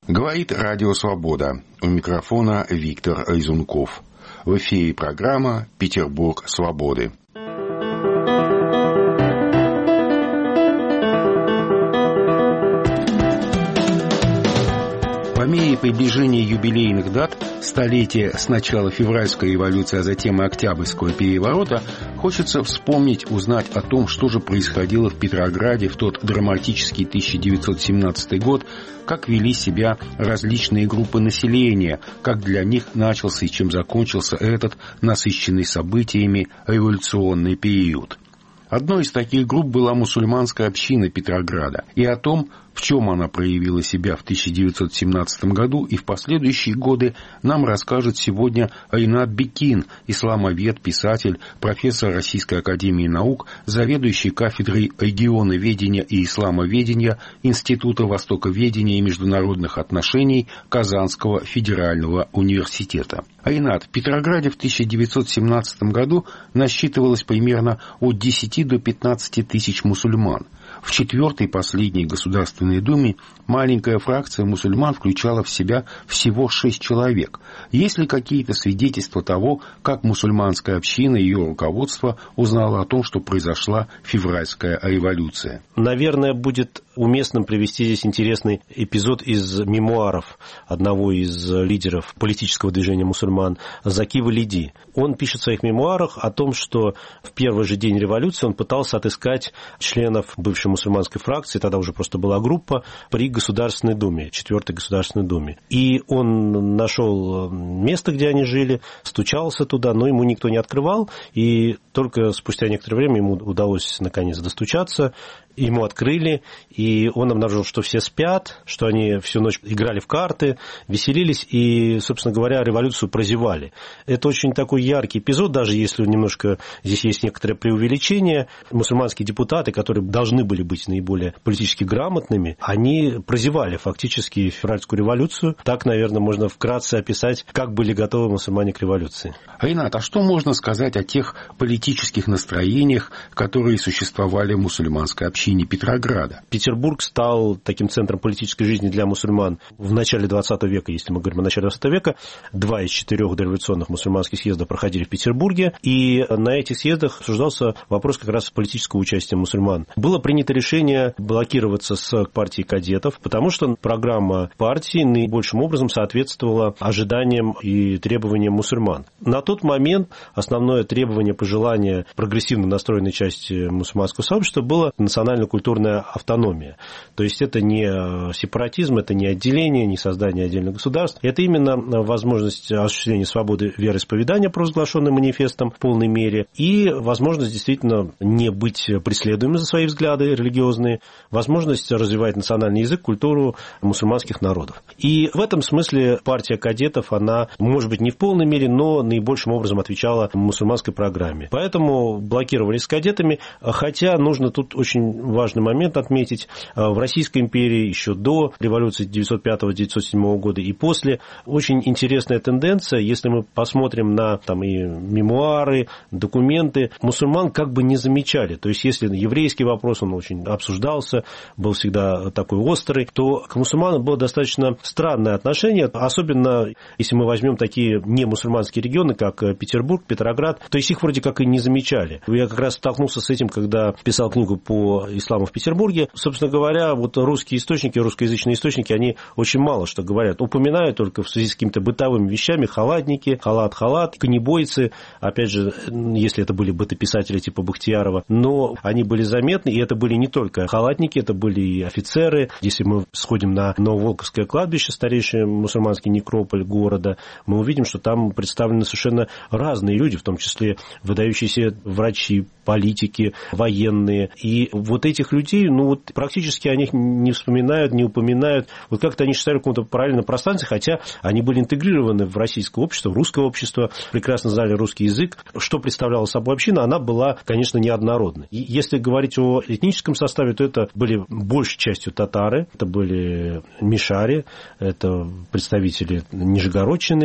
Говорит Радио Свобода. У микрофона Виктор Айзунков. В эфире программа «Петербург свободы». По мере приближения юбилейных дат, столетия с начала февральской революции, а затем и октябрьского переворота, хочется вспомнить, узнать о том, что же происходило в Петрограде в тот драматический 1917 год, как вели себя различные группы населения, как для них начался и чем закончился этот насыщенный событиями революционный период. Одной из таких групп была мусульманская община Петрограда, и о том, в чем она проявила себя в 1917 году и в последующие годы, нам расскажет сегодня Ринат Бекин, исламовед, писатель, профессор Российской академии наук, заведующий кафедрой регионоведения и исламоведения Института востоковедения и международных отношений Казанского федерального университета. Ринат, в Петрограде в 1917 году насчитывалось примерно от 10 до 15 тысяч мусульман. В четвертой последней Государственной Думе маленькая фракция мусульман включала в себя всего 6 человек. Есть ли какие-то свидетельства того, как мусульманская община и ее руководство узнало о том, что произошла февральская революция? Наверное, будет уместным привести здесь интересный эпизод из мемуаров одного из лидеров политического движения мусульман, Заки Валиди. Он пишет в своих мемуарах о том, что в первый же день революции он пытался отыскать членов бывшей мусульманской фракции, тогда уже просто была группа, при Государственной Думе, 4-й Государственной Думе. И он нашел место, где они жили, стучался туда, но ему никто не открывал, и только спустя некоторое время ему удалось наконец достучаться. Ему открыли, и он обнаружил, что все спят, что они всю ночь играли в карты, веселились и, собственно говоря, революцию прозевали. Это очень такой яркий эпизод, даже если немножко здесь есть некоторое преувеличение. Мусульманские депутаты, которые должны были быть наиболее политически грамотными, они прозевали фактически февральскую революцию. Так, наверное, можно вкратце описать, как были готовы мусульмане к революции. Ринат, а что можно сказать о тех политических настроениях, которые существовали в мусульманской общине Петрограда? Петербург стал таким центром политической жизни для мусульман в начале 20 века, если мы говорим о начале 20 века. 2 из 4 дореволюционных мусульманских съезда проходили в Петербурге, и на этих съездах обсуждался вопрос как раз политического участия мусульман. Было принято решение блокироваться с партией кадетов, потому что программа партии наибольшим образом соответствовала ожиданиям и требованиям мусульман. На тот момент основное требование, пожелание прогрессивно настроенной части мусульманского сообщества было национально-культурная автономия. То есть это не сепаратизм, это не отделение, не создание отдельных государств. Это именно возможность осуществления свободы вероисповедания, провозглашенной манифестом в полной мере, и возможность действительно не быть преследуемым за свои взгляды религиозные, возможность развивать национальный язык, культуру мусульманских народов. И в этом смысле партия кадетов, она, может быть, не в полной мере, но наибольшим образом отвечала мусульманской программе. Поэтому блокировались с кадетами, хотя нужно тут очень важный момент отметить. В Российской империи еще до революции 1905-1907 года и после очень интересная тенденция, если мы посмотрим на там, и мемуары, документы, мусульман как бы не замечали. То есть если еврейский вопрос, он очень обсуждался, был всегда такой острый, то к мусульманам было достаточно странное отношение, особенно если мы возьмем такие не мусульманские регионы, как Петербург, Петроград, то есть их вроде как и не замечали. Я как раз столкнулся с этим, когда писал книгу по исламу в Петербурге. Собственно говоря, вот русские источники, русскоязычные источники, они очень мало что говорят. Упоминают только в связи с какими-то бытовыми вещами халатники, халат, конебойцы, опять же, если это были бытописатели типа Бахтиярова, но они были заметны, и это были не только халатники, это были и офицеры. Если мы сходим на Нововолковское кладбище, старейший мусульманский некрополь города, мы увидим, что там представлены совершенно разные люди, в том числе выдающиеся врачи, политики, военные. И вот этих людей, практически о них не вспоминают, не упоминают. Вот как-то они считали в каком-то параллельном пространстве, хотя они были интегрированы в российское общество, в русское общество, прекрасно знали русский язык. Что представляла собой община, она была, конечно, неоднородной. И если говорить о этническом составе, то это были большей частью татары, это были мишари, это представители Нижегородчины,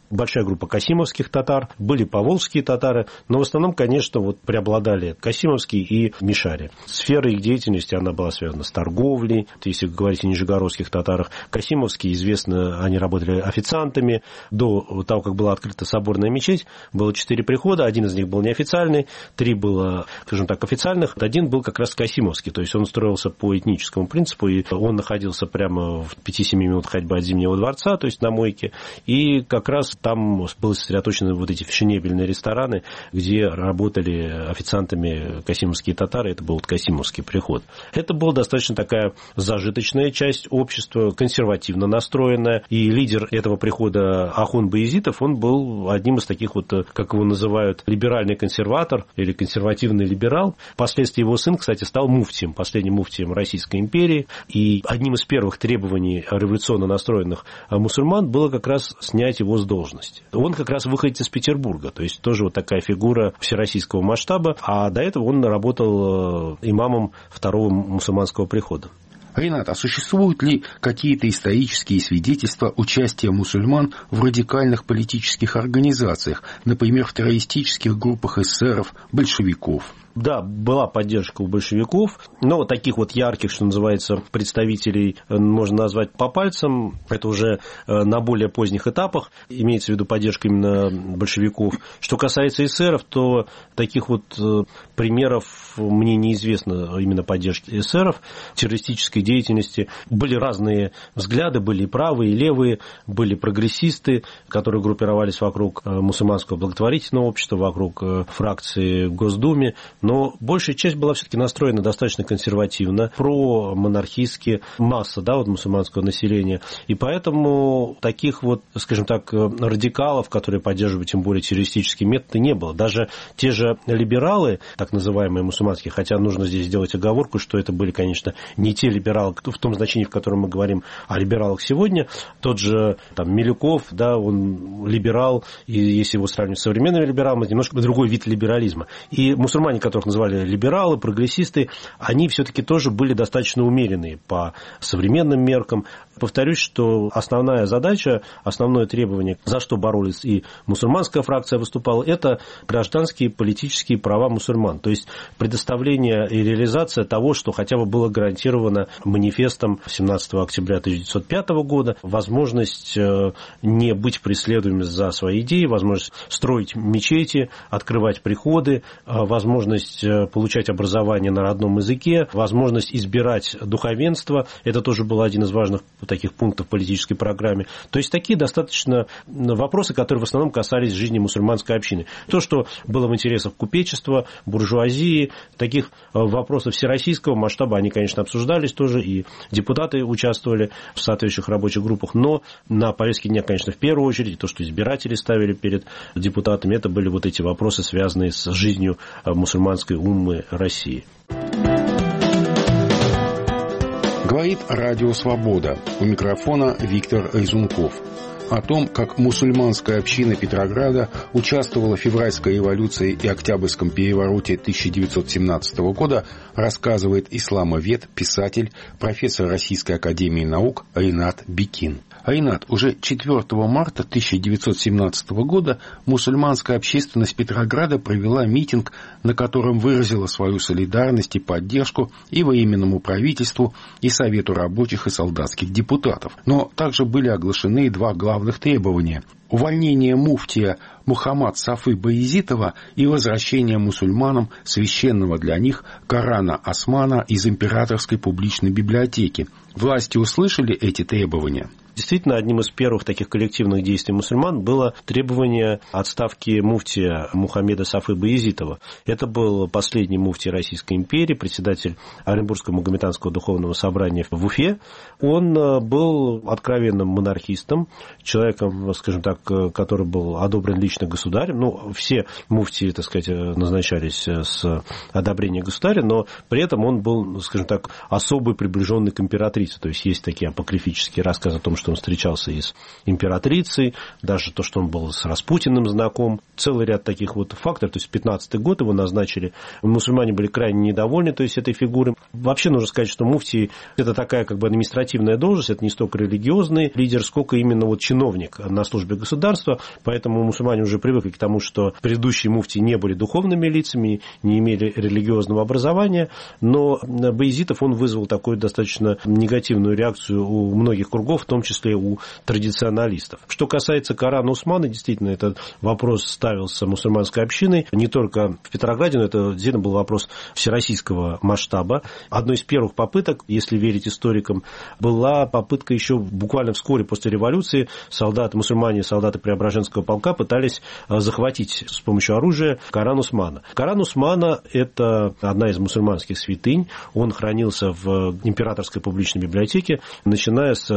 большая группа касимовских татар, были поволжские татары, но в основном, конечно, вот преобладали касимовские и мишари. Сфера их деятельности, она была связана с торговлей, если говорить о нижегородских татарах. Касимовские, известно, они работали официантами. До того, как была открыта соборная мечеть, было 4 прихода, один из них был неофициальный, 3 было, скажем так, официальных, один был как раз касимовский, то есть он строился по этническому принципу, и он находился прямо в 5-7 минут ходьбы от Зимнего дворца, то есть на мойке, и как раз там были сосредоточены вот эти фешенебельные рестораны, где работали официантами касимовские татары, это был вот касимовский приход. Это была достаточно такая зажиточная часть общества, консервативно настроенная, и лидер этого прихода Ахун Баязитов, он был одним из таких вот, как его называют, либеральный консерватор или консервативный либерал. Впоследствии его сын, кстати, стал муфтием, последним муфтием Российской империи, и одним из первых требований революционно настроенных мусульман было как раз снять его с должности. Он как раз выходит из Петербурга, то есть тоже вот такая фигура всероссийского масштаба, а до этого он работал имамом второго мусульманского прихода. Ренат, а существуют ли какие-то исторические свидетельства участия мусульман в радикальных политических организациях, например, в террористических группах эсеров, большевиков? Да, была поддержка у большевиков, но таких вот ярких, что называется, представителей можно назвать по пальцам. Это уже на более поздних этапах, имеется в виду поддержка именно большевиков. Что касается эсеров, то таких вот примеров мне неизвестно именно поддержки эсеров, террористической деятельности. Были разные взгляды, были и правые, и левые, были прогрессисты, которые группировались вокруг мусульманского благотворительного общества, вокруг фракции в Госдуме. Но большая часть была все-таки настроена достаточно консервативно, про-монархистски, масса, да, вот мусульманского населения. И поэтому таких вот, скажем так, радикалов, которые поддерживают тем более террористические методы, не было. Даже те же либералы, так называемые мусульманские, хотя нужно здесь сделать оговорку, что это были, конечно, не те либералы в том значении, в котором мы говорим о либералах сегодня. Тот же там Милюков, да, он либерал, и если его сравнивать с современными либералами, это немножко другой вид либерализма. И мусульмане, которых называли либералы, прогрессисты, они все-таки тоже были достаточно умеренные по современным меркам. Повторюсь, что основная задача, основное требование, за что боролись и мусульманская фракция выступала, это гражданские политические права мусульман. То есть предоставление и реализация того, что хотя бы было гарантировано манифестом 17 октября 1905 года, возможность не быть преследуемыми за свои идеи, возможность строить мечети, открывать приходы, возможность получать образование на родном языке, возможность избирать духовенство. Это тоже был один из важных таких пунктов в политической программе. То есть такие достаточно вопросы, которые в основном касались жизни мусульманской общины. То, что было в интересах купечества, буржуазии, таких вопросов всероссийского масштаба, они, конечно, обсуждались тоже, и депутаты участвовали в соответствующих рабочих группах, но на повестке дня, конечно, в первую очередь, то, что избиратели ставили перед депутатами, это были вот эти вопросы, связанные с жизнью мусульманской уммы России. Говорит Радио Свобода. У микрофона Виктор Резунков. О том, как мусульманская община Петрограда участвовала в февральской революции и Октябрьском перевороте 1917 года, рассказывает исламовед, писатель, профессор Российской академии наук Ренат Бекин. Ренат, уже 4 марта 1917 года мусульманская общественность Петрограда провела митинг, на котором выразила свою солидарность и поддержку и Временному правительству, и Совету рабочих и солдатских депутатов. Но также были оглашены два главных требования: увольнение муфтия Мухаммад Сафы Баязитова и возвращение мусульманам священного для них Корана Османа из императорской публичной библиотеки. Власти услышали эти требования? Действительно, одним из первых таких коллективных действий мусульман было требование отставки муфтия Мухаммеда Сафы Баязитова. Это был последний муфтий Российской империи, председатель Оренбургского Магометанского духовного собрания в Уфе. Он был откровенным монархистом, человеком, скажем так, который был одобрен лично государем. Ну, все муфтии, так сказать, назначались с одобрения государя, но при этом он был, скажем так, особый приближенный к императрице. То есть есть такие апокрифические рассказы о том, что что он встречался и с императрицей, даже то, что он был с Распутиным знаком. Целый ряд таких вот факторов. То есть в 15-й год его назначили. Мусульмане были крайне недовольны, то есть, этой фигурой. Вообще нужно сказать, что муфтий – это такая как бы административная должность, это не столько религиозный лидер, сколько именно вот чиновник на службе государства. Поэтому мусульмане уже привыкли к тому, что предыдущие муфтии не были духовными лицами, не имели религиозного образования. Но Баязитов, он вызвал такую достаточно негативную реакцию у многих кругов, в том числе у традиционалистов. Что касается Корана Усмана, действительно, этот вопрос ставился мусульманской общиной, не только в Петрограде, но это действительно был вопрос всероссийского масштаба. Одной из первых попыток, если верить историкам, была попытка еще буквально вскоре после революции. Мусульмане, солдаты Преображенского полка пытались захватить с помощью оружия Коран Усмана. Коран Усмана – это одна из мусульманских святынь. Он хранился в императорской публичной библиотеке, начиная с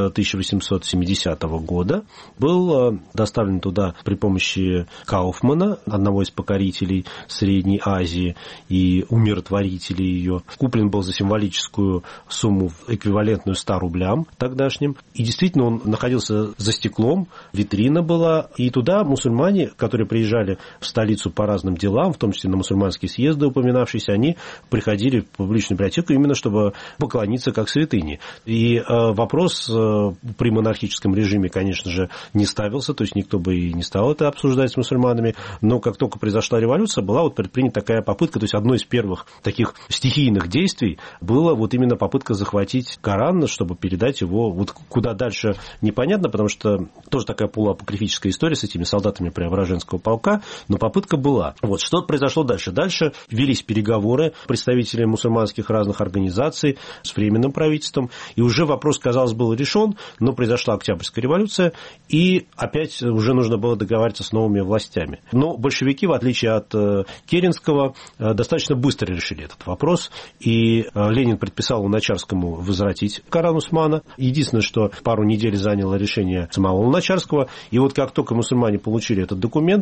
1870 года. Был доставлен туда при помощи Кауфмана, одного из покорителей Средней Азии и умиротворителей ее. Куплен был за символическую сумму, эквивалентную 100 рублям тогдашним. И действительно он находился за стеклом, витрина была. И туда мусульмане, которые приезжали в столицу по разным делам, в том числе на мусульманские съезды упоминавшиеся, они приходили в публичную библиотеку именно чтобы поклониться как святыне. И вопрос при монархическом режиме, конечно же, не ставился, то есть никто бы и не стал это обсуждать с мусульманами. Но как только произошла революция, была вот предпринята такая попытка, то есть одно из первых таких стихийных действий было вот именно попытка захватить Коран, чтобы передать его вот куда дальше непонятно, потому что тоже такая полуапокрифическая история с этими солдатами Преображенского полка, но попытка была. Вот что произошло дальше? Дальше велись переговоры представителей мусульманских разных организаций с Временным правительством, и уже вопрос, казалось, был решен, но произошла Октябрьская революция, и опять уже нужно было договариваться с новыми властями. Но большевики, в отличие от Керенского, достаточно быстро решили этот вопрос, и Ленин предписал Луначарскому возвратить Коран Усмана. Единственное, что пару недель заняло решение самого Луначарского, и вот как только мусульмане получили этот документ,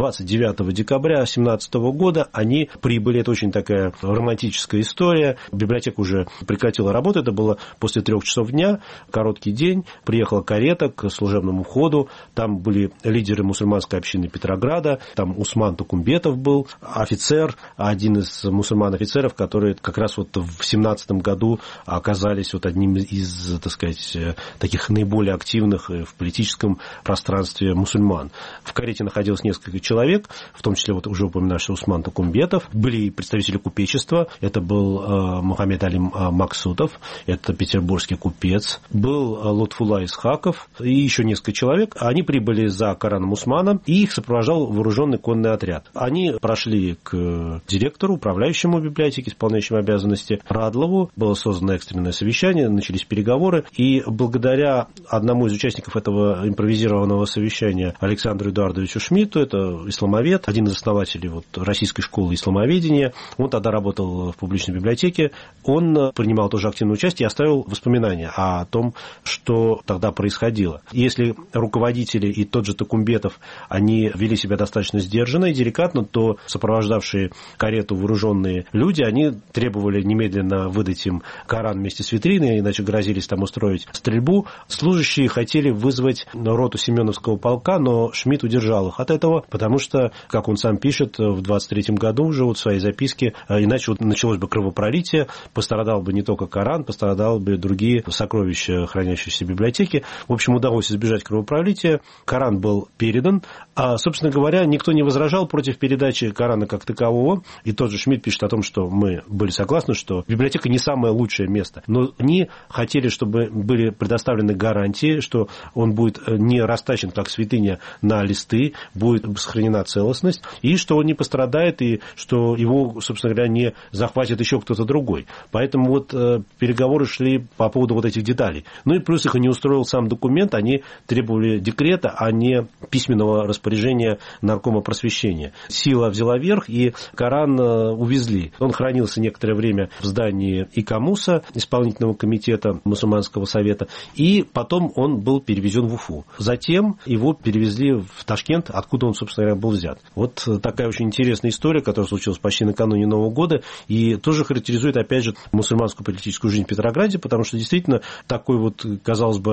29 декабря 1917 года они прибыли. Это очень такая романтическая история. Библиотека уже прекратила работу, это было после 3 часов дня, короткий день. Приехала карета к служебному входу, там были лидеры мусульманской общины Петрограда, там Усман Тукумбетов был, офицер, один из мусульман-офицеров, которые как раз вот в 17 году оказались вот одним из, так сказать, таких наиболее активных в политическом пространстве мусульман. В карете находилось несколько человек, в том числе вот уже упоминавшийся Усман Тукумбетов. Были и представители купечества, это был Мухаммед Али Максутов, это петербургский купец, был Лутфулла Исхаков и еще несколько человек. Они прибыли за Кораном Усмана, и их сопровождал вооруженный конный отряд. Они прошли к директору, управляющему библиотеки, исполняющему обязанности Радлову. Было создано экстренное совещание, начались переговоры, и благодаря одному из участников этого импровизированного совещания, Александру Эдуардовичу Шмидту, это исламовед, один из основателей вот российской школы исламоведения, он тогда работал в публичной библиотеке, он принимал тоже активное участие и оставил воспоминания о том, что тогда происходило. Если руководители и тот же Тукумбетов, они вели себя достаточно сдержанно и деликатно, то сопровождавшие карету вооруженные люди, они требовали немедленно выдать им Коран вместе с витриной, иначе грозились там устроить стрельбу. Служащие хотели вызвать роту Семеновского полка, но Шмидт удержал их от этого, потому что, как он сам пишет, в 23-м году уже вот в своей записке, иначе вот началось бы кровопролитие, пострадал бы не только Коран, пострадал бы другие сокровища, хранящиеся в библиотеке. В общем, удалось избежать кровопролития. Коран был передан, а, собственно говоря, никто не возражал против передачи Корана как такового. И тот же Шмидт пишет о том, что мы были согласны, что библиотека не самое лучшее место, но они хотели, чтобы были предоставлены гарантии, что он будет не растащен как святыня на листы, будет сохранена целостность, и что он не пострадает, и что его, собственно говоря, не захватит еще кто-то другой. Поэтому вот переговоры шли по поводу вот этих деталей. Ну и плюс их не устроил сам документ, они требовали декрета, а не письменного распоряжения наркома просвещения. Сила взяла верх, и Коран увезли. Он хранился некоторое время в здании ИКАМУСа, исполнительного комитета мусульманского совета, и потом он был перевезен в Уфу. Затем его перевезли в Ташкент, откуда он, собственно говоря, был взят. Вот такая очень интересная история, которая случилась почти накануне Нового года, и тоже характеризует, опять же, мусульманскую политическую жизнь в Петрограде, потому что действительно такой вот, казалось бы,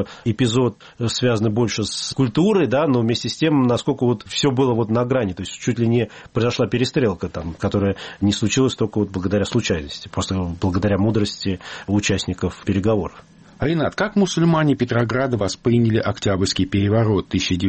что эпизод связан больше с культурой, да, но вместе с тем, насколько вот все было вот на грани, то есть чуть ли не произошла перестрелка там, которая не случилась только вот благодаря случайности, просто благодаря мудрости участников переговоров. Ринат, как мусульмане Петрограда восприняли Октябрьский переворот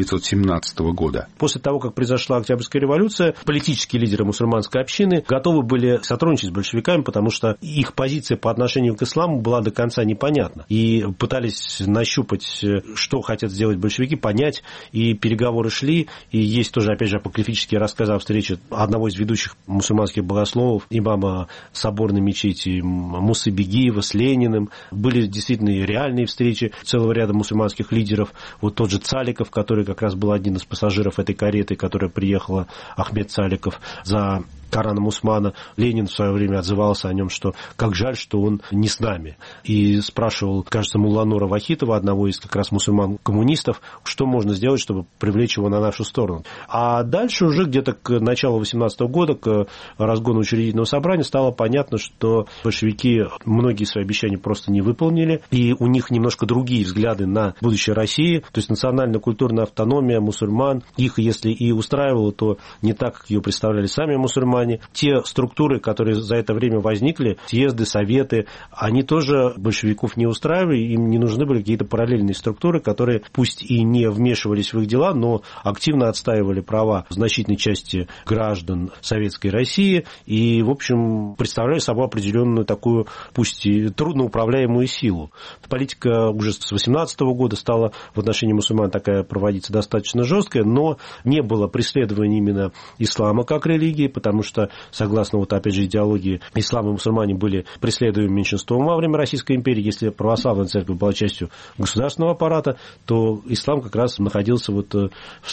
1917 года? После того, как произошла Октябрьская революция, политические лидеры мусульманской общины готовы были сотрудничать с большевиками, потому что их позиция по отношению к исламу была до конца непонятна. И пытались нащупать, что хотят сделать большевики, понять, и переговоры шли. И есть тоже, опять же, апокрифические рассказы о встрече одного из ведущих мусульманских богословов, имама соборной мечети Мусы Бегиева с Лениным. Были действительно реальные встречи целого ряда мусульманских лидеров. Вот тот же Цаликов, который как раз был один из пассажиров этой кареты, которая приехала, Ахмед Цаликов, за Кораном Усмана. Ленин в свое время отзывался о нем, что как жаль, что он не с нами. И спрашивал, кажется, Мулланура Вахитова, одного из как раз мусульман-коммунистов, что можно сделать, чтобы привлечь его на нашу сторону. А дальше уже где-то к началу 18 года, к разгону учредительного собрания, стало понятно, что большевики многие свои обещания просто не выполнили, и у них немножко другие взгляды на будущее России, то есть национально-культурная автономия мусульман, их если и устраивала, то не так, как ее представляли сами мусульмане. Те структуры, которые за это время возникли, съезды, советы, они тоже большевиков не устраивали, им не нужны были какие-то параллельные структуры, которые пусть и не вмешивались в их дела, но активно отстаивали права значительной части граждан Советской России и, в общем, представляли собой определенную такую, пусть и трудноуправляемую силу. Политика уже с 18 года стала в отношении мусульман такая проводиться достаточно жесткая, но не было преследования именно ислама как религии, потому что, согласно, вот, опять же, идеологии, ислам и мусульмане были преследуемым меньшинством во время Российской империи. Если православная церковь была частью государственного аппарата, то ислам как раз находился вот в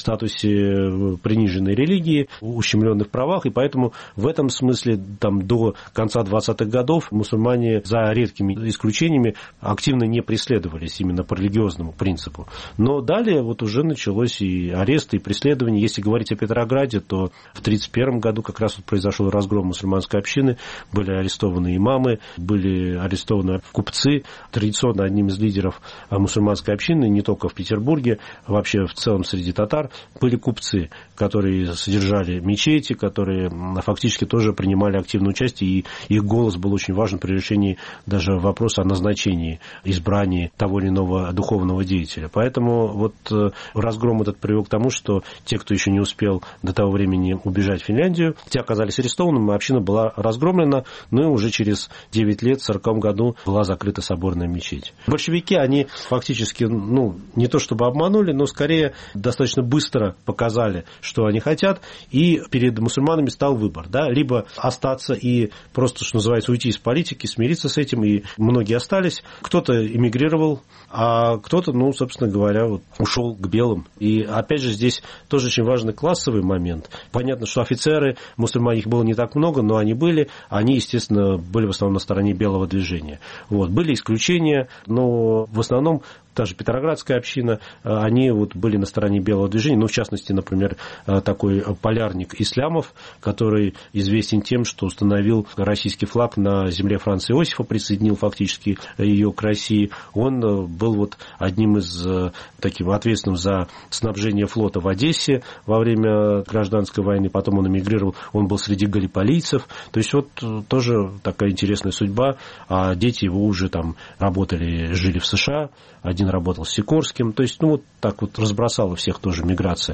статусе приниженной религии, ущемленных правах, и поэтому в этом смысле там, до конца 20-х годов мусульмане, за редкими исключениями, активно не преследовались именно по религиозному принципу. Но далее вот уже началось и аресты, и преследования. Если говорить о Петрограде, то в 1931 году как раз произошел разгром мусульманской общины, были арестованы имамы, были арестованы купцы. Традиционно одним из лидеров мусульманской общины, не только в Петербурге, а вообще в целом среди татар, были купцы, которые содержали мечети, которые фактически тоже принимали активное участие, и их голос был очень важен при решении даже вопроса о назначении, избрании того или иного духовного деятеля. Поэтому вот разгром этот привел к тому, что те, кто еще не успел до того времени убежать в Финляндию, те оказались арестованными, община была разгромлена, но и уже через 9 лет, в 1940 году, была закрыта соборная мечеть. Большевики, они фактически, не то чтобы обманули, но скорее достаточно быстро показали, что они хотят, и перед мусульманами стал выбор, да, либо остаться и просто, что называется, уйти из политики, смириться с этим, и многие остались, кто-то эмигрировал, а кто-то, собственно говоря, вот, ушел к белым. И опять же здесь тоже очень важный классовый момент. Понятно, что офицеры, мусульмане, их было не так много, но они были, они, естественно, были в основном на стороне белого движения. Вот. Были исключения, но в основном та же Петроградская община, они вот были на стороне белого движения, в частности, например, такой полярник Ислямов, который известен тем, что установил российский флаг на земле Франца Иосифа, присоединил фактически ее к России. Он был вот одним из таких ответственных за снабжение флота в Одессе во время гражданской войны, потом он эмигрировал, он был среди галлиполийцев, то есть вот тоже такая интересная судьба, а дети его уже там работали, жили в США, один работал с Сикорским, то есть, вот так вот разбросала всех тоже миграция.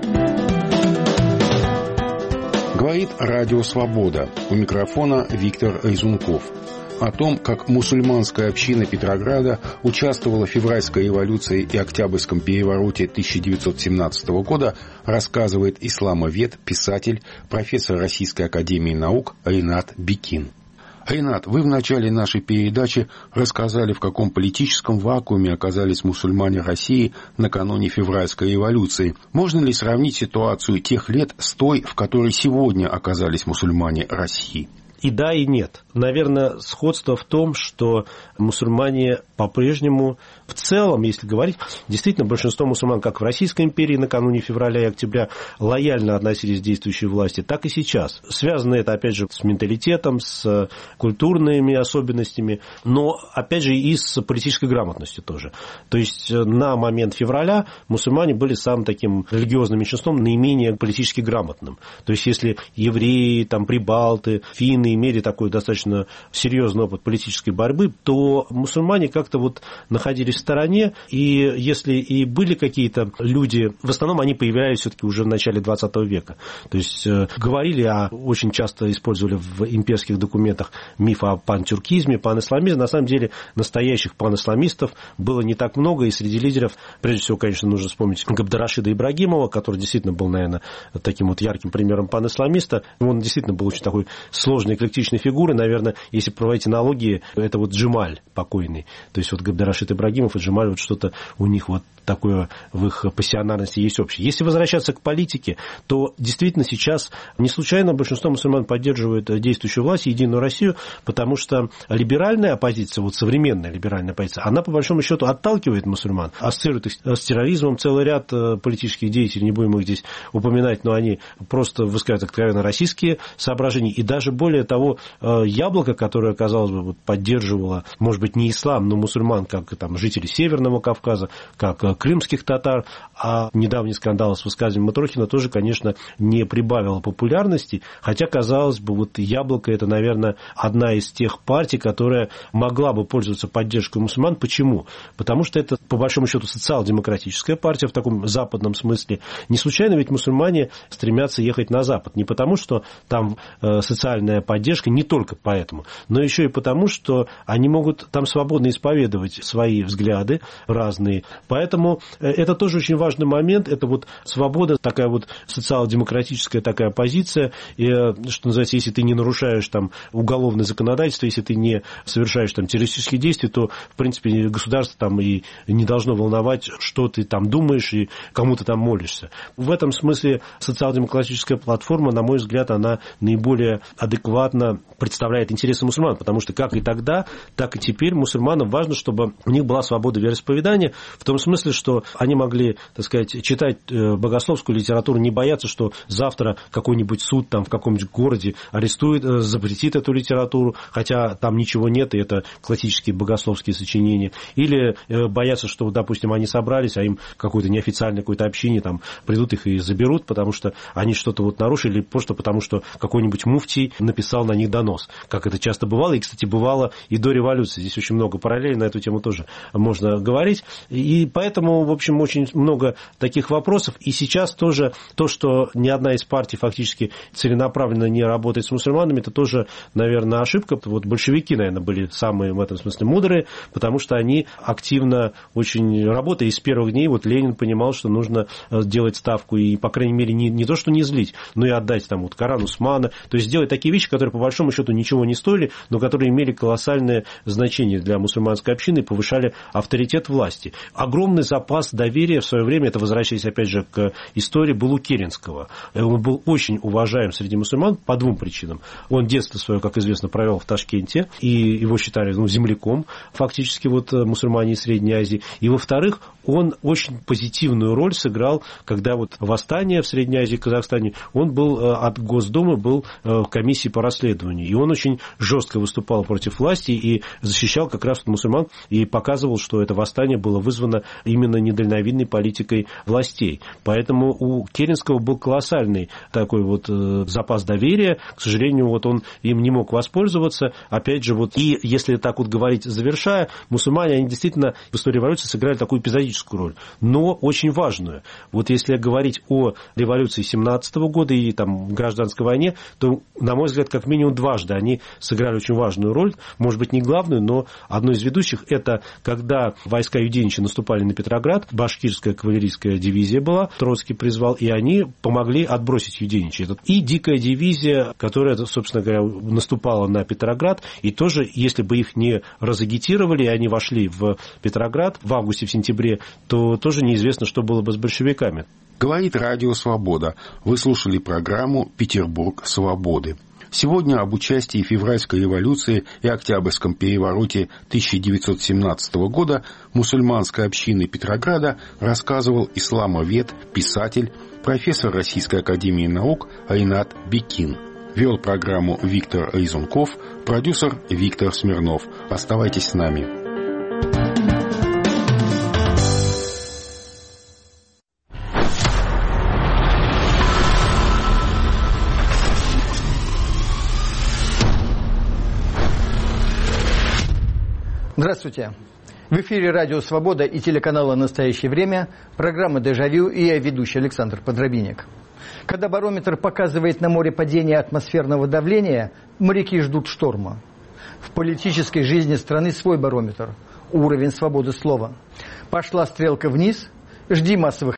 Говорит Радио Свобода. У микрофона Виктор Резунков. О том, как мусульманская община Петрограда участвовала в февральской революции и Октябрьском перевороте 1917 года, рассказывает исламовед, писатель, профессор Российской академии наук Ринат Бекин. Ринат, вы в начале нашей передачи рассказали, в каком политическом вакууме оказались мусульмане России накануне февральской революции. Можно ли сравнить ситуацию тех лет с той, в которой сегодня оказались мусульмане России? И да, и нет. Наверное, сходство в том, что мусульмане по-прежнему, в целом, если говорить, действительно, большинство мусульман, как в Российской империи накануне февраля и октября, лояльно относились к действующей власти, так и сейчас. Связано это, опять же, с менталитетом, с культурными особенностями, но, опять же, и с политической грамотностью тоже. То есть, на момент февраля мусульмане были самым таким религиозным меньшинством, наименее политически грамотным. То есть, если евреи, там, прибалты, финны имели такой достаточно серьезный опыт политической борьбы, то мусульмане как-то вот находились в стороне, и если и были какие-то люди, в основном они появлялись все-таки уже в начале 20 века. То есть, говорили очень часто использовали в имперских документах миф о пантюркизме, панисламизме. На самом деле, настоящих панисламистов было не так много, и среди лидеров, прежде всего, конечно, нужно вспомнить Габдарашида Ибрагимова, который действительно был, наверное, таким вот ярким примером панисламиста. Он действительно был очень такой сложной, эклектичной фигурой. Наверное, если проводить аналогии, это вот Джемаль покойный. То есть, вот Габдарашид Ибрагимов и Джемаль, вот что-то у них вот такое в их пассионарности есть общее. Если возвращаться к политике, то действительно сейчас не случайно большинство мусульман поддерживает действующую власть, Единую Россию, потому что либеральная оппозиция, вот современная либеральная оппозиция, она по большому счету отталкивает мусульман, ассоциирует их с терроризмом. Целый ряд политических деятелей, не будем их здесь упоминать, но они просто высказывают откровенно российские соображения. И даже более того, Яблоко, которое, казалось бы, поддерживало, может быть, не ислам, но мусульман, как там, жители Северного Кавказа, как крымских татар, а недавний скандал с высказыванием Митрохина тоже, конечно, не прибавило популярности, хотя, казалось бы, вот Яблоко – это, наверное, одна из тех партий, которая могла бы пользоваться поддержкой мусульман. Почему? Потому что это, по большому счету, социал-демократическая партия в таком западном смысле. Не случайно ведь мусульмане стремятся ехать на Запад. Не потому, что там социальная поддержка, не только поэтому, но еще и потому, что они могут там свободно исповедовать свои взгляды разные. Поэтому это тоже очень важный момент. Это вот свобода, такая вот социал-демократическая такая позиция. И, что называется, если ты не нарушаешь там уголовное законодательство, если ты не совершаешь там террористические действия, то, в принципе, государство там и не должно волновать, что ты там думаешь и кому ты там молишься. В этом смысле социал-демократическая платформа, на мой взгляд, она наиболее адекватно представляет интересы мусульман, потому что как и тогда, так и теперь мусульманам важно, чтобы у них была свобода вероисповедания, в том смысле, что они могли, так сказать, читать богословскую литературу, не бояться, что завтра какой-нибудь суд там в каком-нибудь городе арестует, запретит эту литературу, хотя там ничего нет, и это классические богословские сочинения. Или бояться, что, допустим, они собрались, а им какое-то неофициальное какое-то общение, там придут их и заберут, потому что они что-то вот нарушили, просто потому что какой-нибудь муфтий написал на них донос, как это часто бывало, и, кстати, бывало и до революции. Здесь очень много параллелей, на эту тему тоже можно говорить. И поэтому, в общем, очень много таких вопросов. И сейчас тоже то, что ни одна из партий фактически целенаправленно не работает с мусульманами, это тоже, наверное, ошибка. Вот большевики, наверное, были самые в этом смысле мудрые, потому что они активно очень работали. И с первых дней вот Ленин понимал, что нужно делать ставку и, по крайней мере, не то, что не злить, но и отдать там вот Коран Усмана. То есть делать такие вещи, которые, по большому счету, ничего не стоили, но которые имели колоссальное значение для мусульманской общины и повышали авторитет власти. Огромный запас доверия в свое время, это возвращаясь опять же к истории, был у Керенского. Он был очень уважаем среди мусульман по двум причинам. Он детство свое, как известно, провел в Ташкенте, и его считали земляком фактически вот мусульмане из Средней Азии. И, во-вторых, он очень позитивную роль сыграл, когда вот восстание в Средней Азии, Казахстане, он был от Госдумы, был в комиссии по расследованию. И он очень жестко выступал против власти и защищал как раз мусульман и показывал, что это восстание было вызвано именно недальновидной политикой властей. Поэтому у Керенского был колоссальный такой вот запас доверия. К сожалению, вот он им не мог воспользоваться. Опять же, вот и если так вот говорить, завершая, мусульмане, они действительно в истории революции сыграли такую эпизодическую роль, но очень важную. Вот если говорить о революции 17 года и там гражданской войне, то, на мой взгляд, как минимум дважды они сыграли очень важную роль, может быть, не главную, но одну из ведущих. Это когда войска Юденича наступали на Петроград, башкирская кавалерийская дивизия была, Троцкий призвал, и они помогли отбросить Юденича. И дикая дивизия, которая, собственно говоря, наступала на Петроград, и тоже, если бы их не разагитировали, и они вошли в Петроград в августе, в сентябре, то тоже неизвестно, что было бы с большевиками. Говорит Радио Свобода. Вы слушали программу «Петербург свободы». Сегодня об участии в февральской революции и Октябрьском перевороте 1917 года мусульманской общины Петрограда рассказывал исламовед, писатель, профессор Российской академии наук Ринат Бекин. Вел программу Виктор Резунков, продюсер Виктор Смирнов. Оставайтесь с нами. Здравствуйте. В эфире радио «Свобода» и телеканала «Настоящее время», программа «Дежавю» и я, ведущий Александр Подробинник. Когда барометр показывает на море падение атмосферного давления, моряки ждут шторма. В политической жизни страны свой барометр – уровень свободы слова. Пошла стрелка вниз, жди массовых